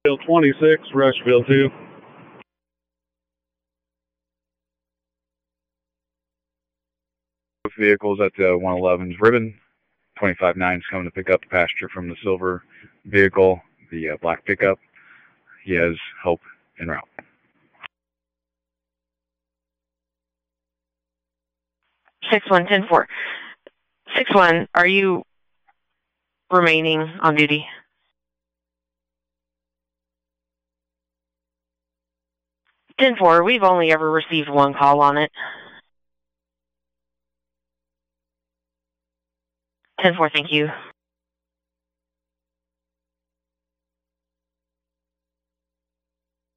Bill 26, Rushville 2. Vehicles at 111's Ribbon. 25-9 is coming to pick up the passenger from the silver vehicle, the black pickup. He has help en route. 6110-4. 61, are you remaining on duty? Ten four, we've only ever received one call on it. 10-4, thank you.